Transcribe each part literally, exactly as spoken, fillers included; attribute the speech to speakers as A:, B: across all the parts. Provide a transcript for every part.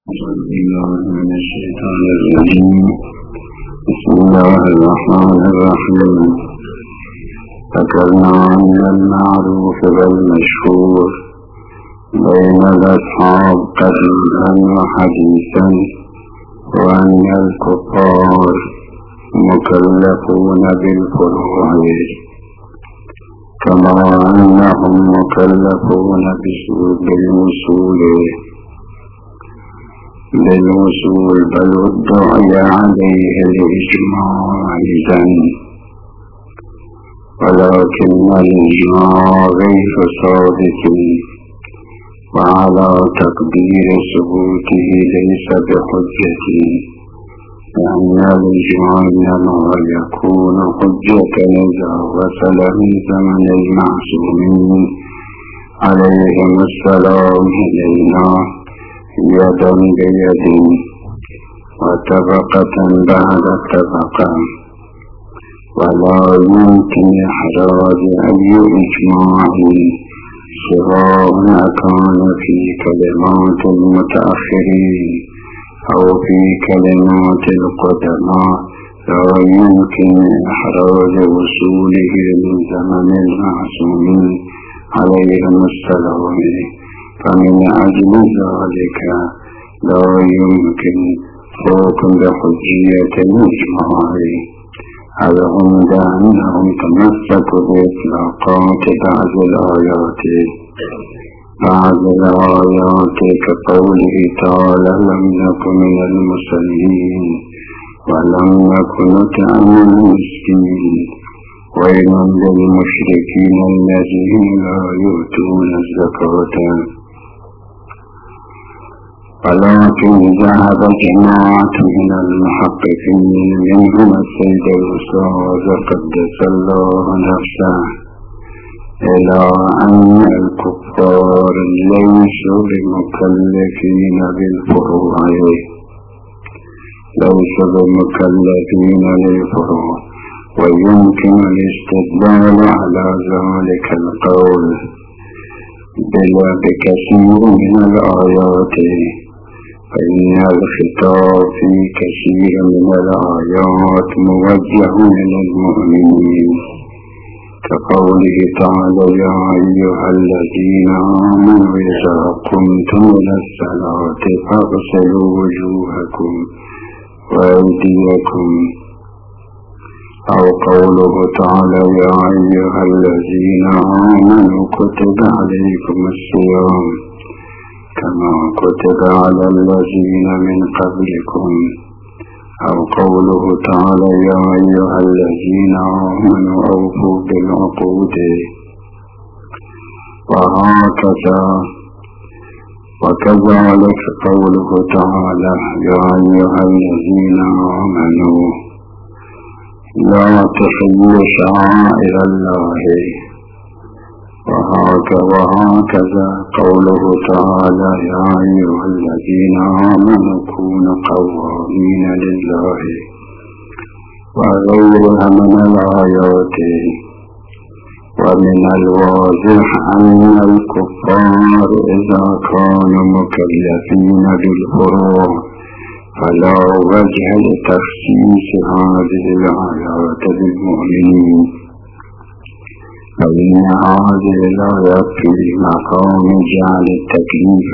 A: أعوذ بالله من الشيطان الرجيم. بسم الله الرحمن الرحيم. ذكرنا من المعروف والمشهور بين الأصحاب قديما وحديثا، وأن الكفار مكلفون بالفروع كما أنهم مكلفون بالوصول بالوصول بل ادعي عليه الإجماع إذن، ولكن الإجماع غير ثابت، وعلى تقدير ثبوته ليس بحجة، لأن الإجماع إنما يكون حجة إذا وصل من زمن المعصومين عليهم السلام إلينا يدا بيد وطبقة بعد طبقة، ولا يمكن إحراز أي إجماع سواء كان في كلمات المتأخرين أو في كلمات القدماء، لا يمكن إحراز وصوله من زمن المعصومين عليهم السلام، فمن أجل ذلك لا يمكن فوق بحجية الإجماع. العمدة أنهم تمسكوا بإطلاقات بعض الآيات بعض الآيات كقوله تعالى: لم نكن من المصلين ولم نكن نطعم المسكين ويل للمشركين الذين لا يؤتون الزكاة. ولكن ذهب جماعة من المحققين منهم السيد الأستاذ قدس الله نفسه إلى أن الكفار ليسوا بمكلفين بالفروع ليسوا بمكلفين للفروع ويمكن الاستدلال على ذلك القول بلا بكثير من الآيات، فإن الخطاب في كثير من الآيات موجه إلى المؤمنين، كقوله تعالى: يا أيها الذين آمنوا إذا قمتم إلى الصلاة فاغسلوا وجوهكم وأيديكم، أو قوله تعالى: يا أيها الذين آمنوا كتب عليكم الصيام كما كتب على الذين من قبلكم، أو قوله تعالى: يا أيها الذين آمنوا أوفوا بالعقود، وهكذا. وكذلك قوله تعالى: يا أيها الذين آمنوا لا تحلوا شعائر الله، وهكذا قوله تعالى: يا أيها الذين آمنوا كونوا قوامين لله، وغيرها من الآيات. ومن الواضح أن الكفار إذا كانوا مكلفين بالفروع فلا وجه لتخصيص هذه الآيات بالمؤمنين، فإن هذه الآيات في مقام جعل التكليف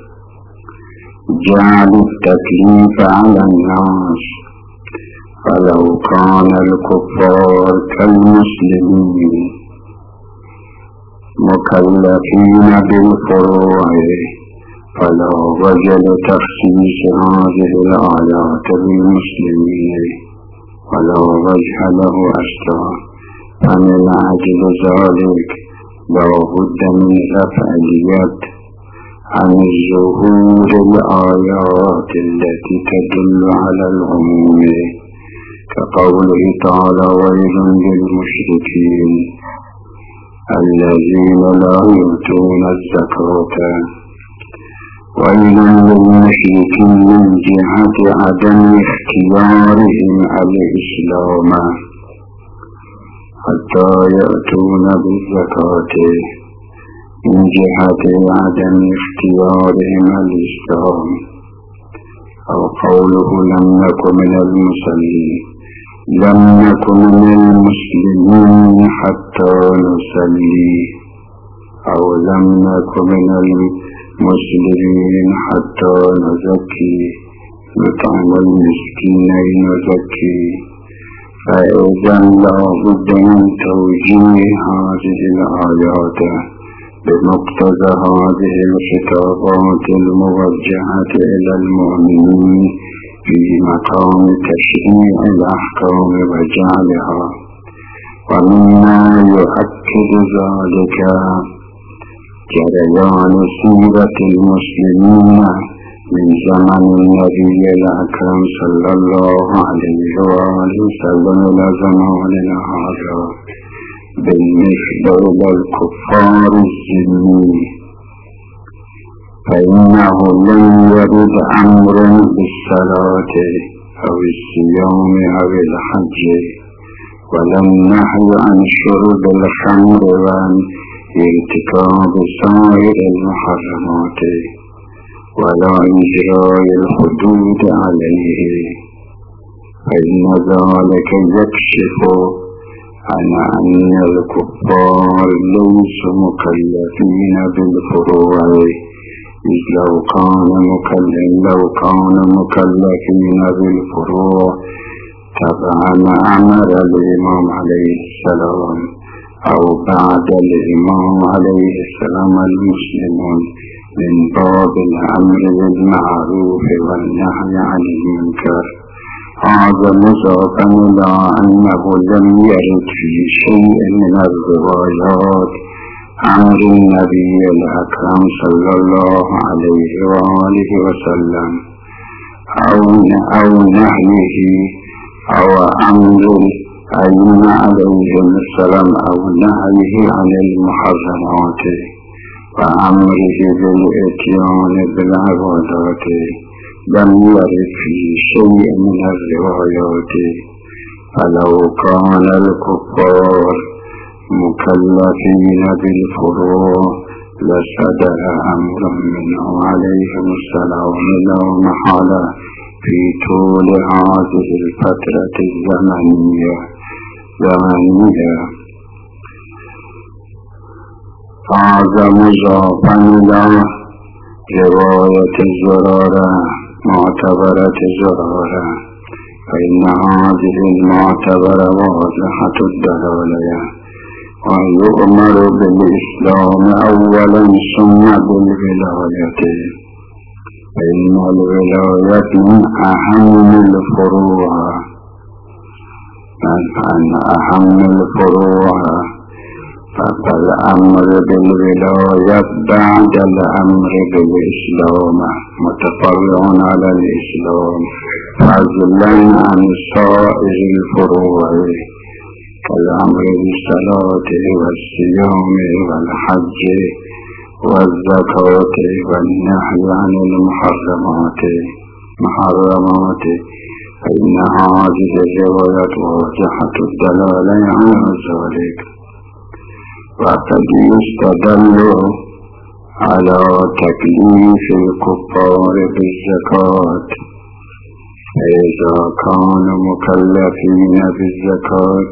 A: جعل التكليف على الناس، فلو كان الكفار كالمسلمين مكلفين بالفروع فلا وجه لتخصيص هذه الآيات بالمسلمين، ولا وجه له أصلا، فمن أجل ذلك لا بد من رفع اليد عن ظهور الآيات التي تدل على العموم، كقوله تعالى: ويل للمشركين الذين لا يؤتون الزكاة. ويل للمشركين من جهة عدم اختيارهم الإسلام حتى يأتون بالزكاة، من جهة عدم اختيارهم الإسلام أو قوله لم نكن من المصلين لم نكن من المسلمين حتى نصلي، أو لم نكن من المسلمين حتى نزكي نطعم المسكين نزكي. فإذا لا بد من توجيه هذه الآيات بمقتضى هذه الخطابات الموجهة إلى المؤمنين في مقام تشريع الأحكام وجعلها. ومما يؤكد ذلك جريان سيرة المسلمين من زمن النبي الأكرم صلى الله عليه وآله وسلم إلى زماننا هذا بالنسبة إلى الكفار الذمي، فإنه لم يرد أمر بالصلاة أو الصيام أو الحج، ولم نهي عن شرب الخمر وعن ارتكاب سائر المحرمات، ولا إجراء الحدود عليه. فإن ذلك يكشف عن أن الكفار ليسوا مكلفين بالفروع، إذ لو كان لو كان مكلفين بالفروع تبعا أمر الإمام عليه السلام أو بعد الإمام عليه السلام المسلمون من باب الأمر بالمعروف والنهي عن المنكر. هذا مضافا إلى أنه لم يرد في شيء من الروايات أمر النبي الأكرم صلى الله عليه وآله وسلم أو أو نهيه أو أمر الأئمة عليهم السلام أو نهيه عن المحرمات وأمره بالإتيان بالعبادات، لم يرد في شيء من الروايات. فلو كان الكفار مكلفين بالفروع لصدر أمر منه عليهم السلام لا محالة في طول هذه الفترة الزمنية زمنية. هذا مضافا إلى رواية زرارة معتبرة زرارة، فإن هذه المعتبرة واضحة الدلالة، ويؤمر بالإسلام أولا ثم بالولاية، فإن الولاية من أهم الفروع من أهم الفروع فالأمر بالولاية بعد الأمر بالإسلام متفرع على الإسلام فضلا عن سائر الفروع كالأمر بالصلاة والصيام والحج والزكاة والنهي عن المحرمات محرمات فإن هذه الروايات واضحة الدلالة على ذلك. وقد يستدل على تكليف الكفار بالزكاة، فإذا كانوا مكلفين بالزكاة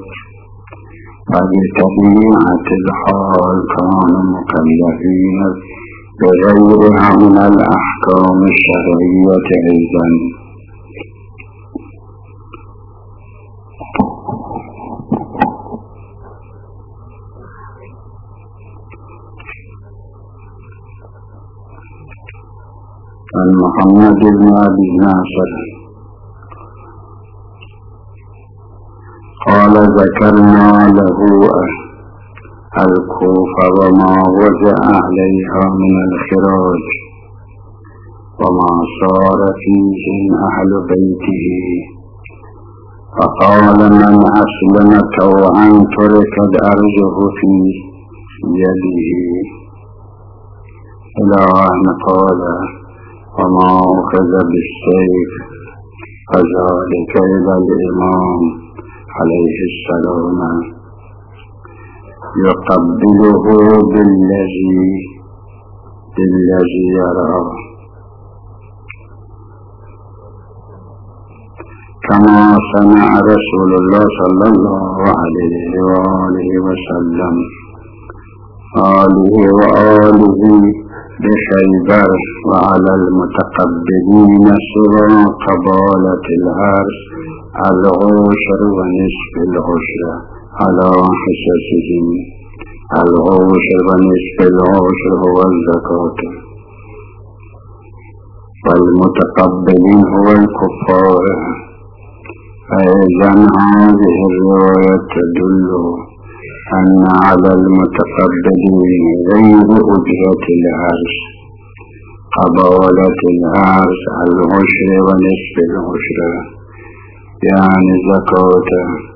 A: فبطبيعة الحال كانوا مكلفين بغيرها من الأحكام الشرعية أيضا. عن محمد بن أبي ناصر قال ذكرنا له الكوفة وما وجع عليها من الخراج وما صار فيهم أهل بيته، فقال من أسلم طوعا تركت أرجه في يده، إلى أن قال وما أخذ بالسيف، فذلك إلى الإمام عليه السلام يقبله بالذي بالذي يرى. كما صنع رسول الله صلى الله عليه وآله وسلم آله وآله بخيبر وعلى المتقبلين سوى قبالة العرش العشر ونصف العشر على حساسهم. العشر ونصف العشر هو الزكاة، والمتقبلين هو الكفار. فإذن هذه الرواية تدل أن على المتقبلين غير أجرة العرش قبالة العرش العشر ونصف العشر يعني زكاة.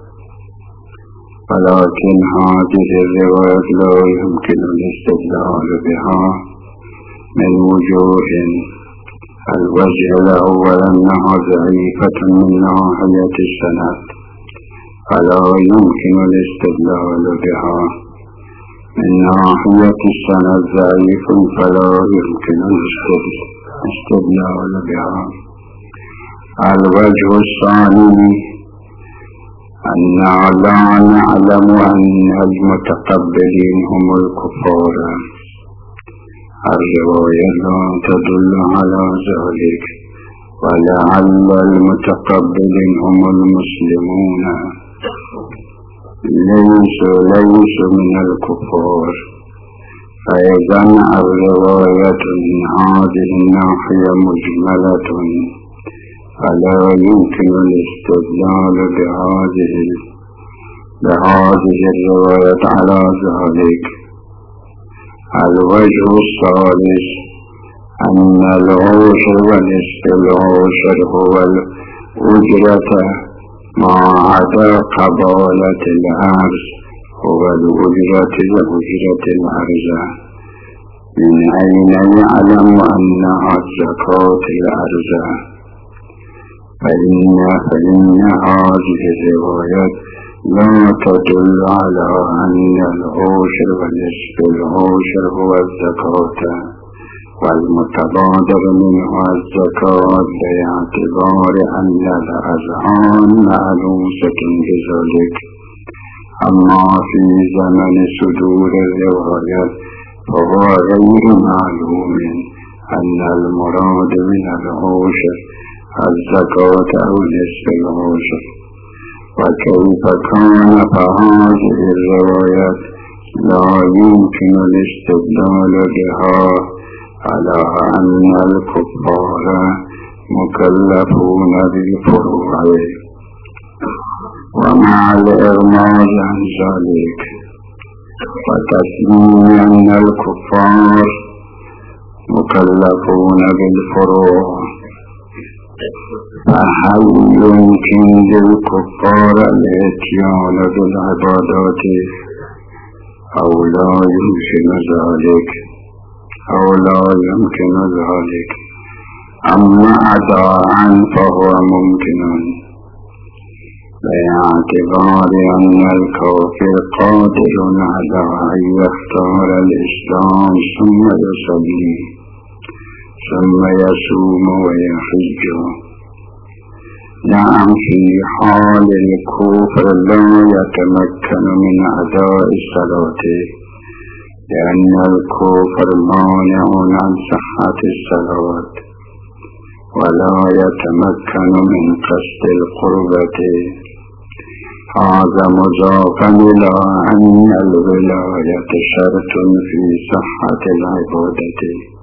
A: ولكن هذه الرواية لا يمكن الاستدلال بها من وجوه. الوجه الأول أنها ضعيفة من ناحية السند، فلا يمكن الاستدلال بها. من ناحية السند ضعيف فلا يمكن الاستدلال بها. الوجه الثاني أننا لا نعلم أن المتقبلين هم الكفار. الرواية لا تدل على ذلك، ولعل المتقبلين هم المسلمون ليسوا ليسوا من الكفار. فإذا الرواية من هذه الناحية مجملة، فلا يمكن الاستدلال بهذه بهذه الرواية على ذلك. الوجه الثالث أن العشر ونصف العشر هو الأجرة ما عدا قبالة العرش هو الأجرة لأجرة العرش. من أين يعلم أنها الزكاة العرش؟ فإن فإن هذه الروايات لا تدل على أن العشر ونصف العشر هو الزكاة، والمتبادر منها الزكاة باعتبار أن الأذهان معلومة بذلك. أما في زمن صدور الروايات فهو غير معلوم أن المراد من العشر الزكاة أو نصف العشر. وكيف كان فهذه الروايات لا يمكن الاستدلال بها على أن الكفار مكلفون بالفروع، ومع الإرماز عن ذلك وتسليم أن الكفار مكلفون بالفروع، فهل يمكن للكفار الاتيان بالعبادات أو لا يمكن ذلك أو لا يمكن ذلك؟ أما أداء فهو ممكن باعتبار أن الكافر قادر على أن يختار الإسلام ثم يصلي ثم يصوم ويحج. نعم، في حال الكفر لا يتمكن من أداء الصلاة لأن الكفر مانع عن صحة الصلاة، ولا يتمكن من قصد القربة. هذا مضافا إلى أن الولاية شرط في صحة العبادة،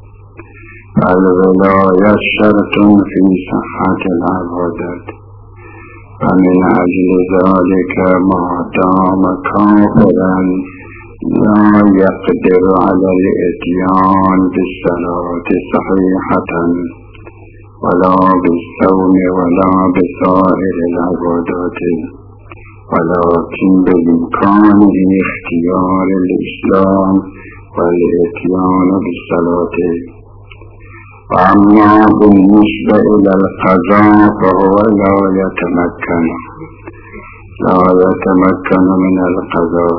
A: فالولاية شرط في صحة العبادة. فمن أجل ذلك ما دام كافرا لا يقدر على الاتيان بالصلاة صحيحة ولا بالصوم ولا بسائر العبادات، ولكن بإمكانه اختيار الإسلام والاتيان بالصلاة. وأما بالنسبة إلى القضاء فهو لا يتمكن لا يتمكن من القضاء،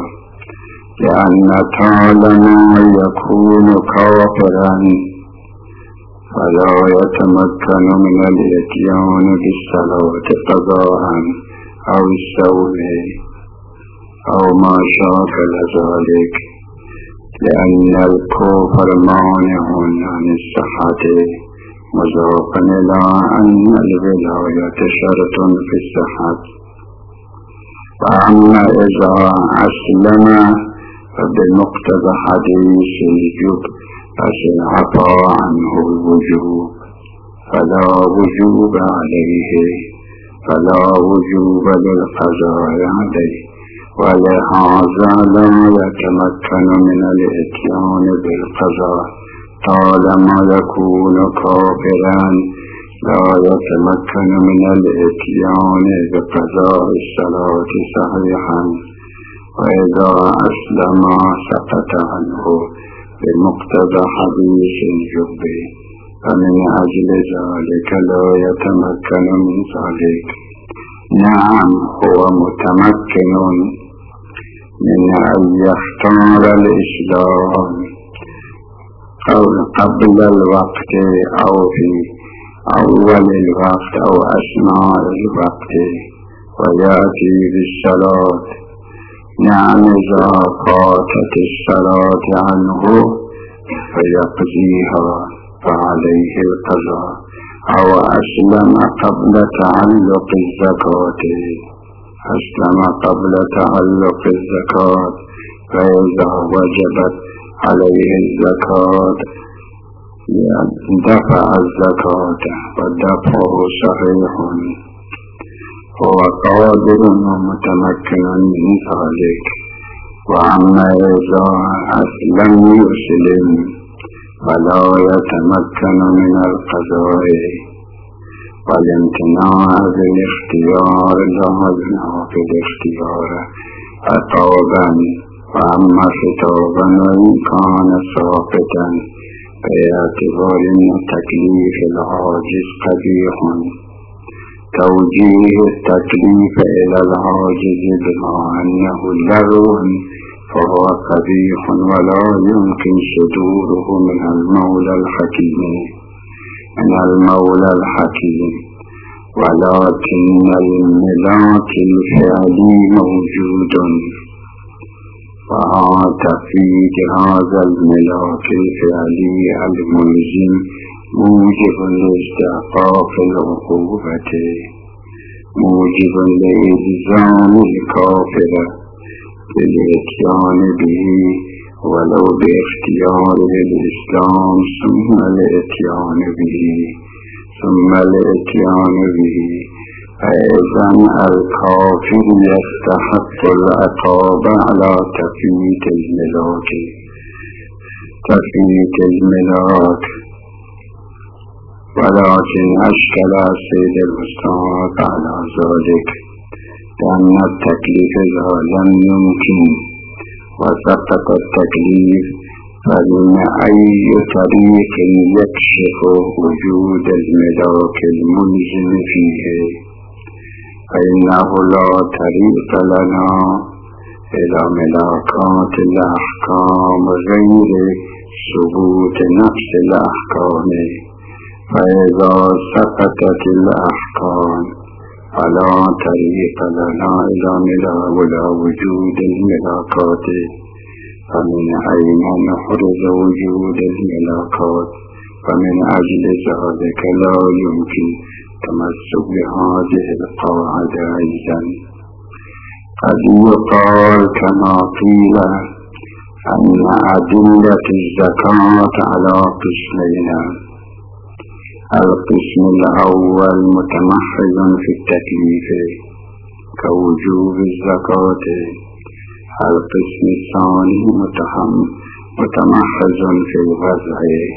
A: لأن طالما يكون كافرا فلا يتمكن من الاتيان بالصلاة قضاء أو الصوم أو ما شاكل ذلك، لأن الكفر مانع عن الصحة، مضافا إلى أن الولاية شرط في الصحة. فأما إذا أسلم فبمقتضى حديث الجب فسيعفى عنه الوجوب، فلا وجوب عليه، فلا وجوب للقضاء عليه، ولهذا لا يتمكن من الاتيان بالقضاء طالما يكون كافرا، لا يتمكن من الاتيان بقضاء الصلاة صحيحا، وإذا أسلم سقط عنه بمقتضى حديث الجب، فمن أجل ذلك لا يتمكن من ذلك. نعم هو متمكن من أن يختار الإسلام أو قبل الوقت أو في أول الوقت أو أثناء الوقت ويأتي بالصلاة. نعم إذا فاتت الصلاة عنه فيقضيها فعليه القضاء، أو أسلم قبل تعلق الزكاة، أسلم قبل تعلق الزكاة، فإذا وجبت عليه الزكاة دفع الزكاة ودفعه صحيح، هو قادر ومتمكن من ذلك. وأما إذا لم يسلم فلا يتمكن من القضاء، والامتناع بالاختيار لازم في الاختيار خطابا، وأما خطابا وإن كان ساقطا باعتبار أن تكليف العاجز قبيح، توجيه التكليف إلى العاجز بما أنه لغو فهو قبيح ولا يمكن صدوره من المولى الحكيم من المولى الحكيم ولكن الملاك الفعلي موجود، وتفيد هذا الملاك الفعلي الملزم موجب لاستحقاق العقوبة، موجب لإلزام الكافر بالإتيان به ولو باختياره الإسلام، ثم الإتيان به ثم الإتيان به فإذا الكافر يستحق العقاب على تفيت الملاك تفيت الملاك ولكن أشكل السيد الأستاذ على ذلك، لأن التكليف لم يمكن وسقط التكليف، فمن أي طريق يكشف وجود الملاك الملزم فيه، فإنه لا طريق لنا إلى ملاكات الأحكام غير ثبوت نفس الأحكام، فإذا سقطت الأحكام فلا طريق لنا إلى وجود الملاكات، فمن أين نحرز وجود الملاكات؟ فمن أجل ذلك لا يمكن تمسك بهذه القاعدة أيضا. قد يقال كما قيل أن أدلة الزكاة على قسمين: القسم الأول متمحض في التكليف كوجوب الزكاة، القسم الثاني متمحض في الوضع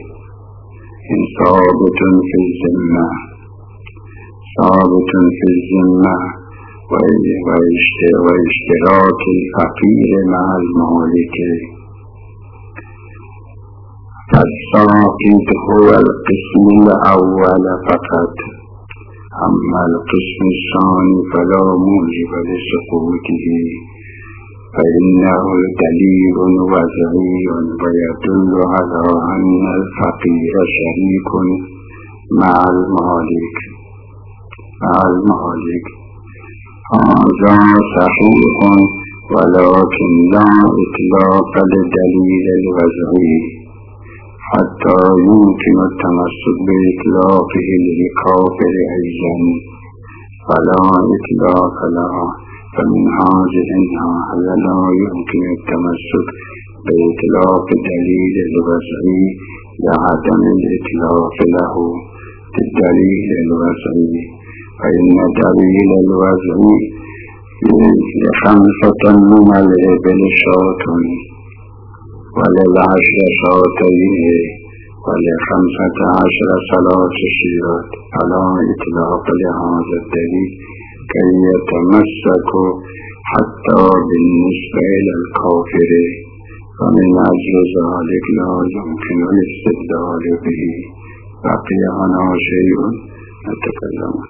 A: ثابت في الذمة ثابت في الذمة واشتراك الفقير مع المالك. فالساقط هو القسم الأول فقط، أما القسم الثاني فلا موجب لسقوطه، فإنه دليل وضعي ويدل على أن الفقير شريك مع المالك مع المالك هذا صحيح، ولكن لا إطلاق لدليل الوضعي حتى يمكن التمسك بإطلاقه للكافر أيضا، فلا إطلاق لها. فمن هذه الناحية لا يمكن التمسك بإطلاق دليل الوضعي لعدم الإطلاق له بالدليل الوضعي، فإن دليل الوضعي لخمسة من الإبل شاة وللعشر شاتين ولخمسة عشر صلاة شيرات، فلا إطلاق لهذا الدليل كي يتمسك حتى بالنسبة إلى الكافر، فمن أجل ذلك لا يمكن الاستدلال به. بقي هنا شيء نتكلم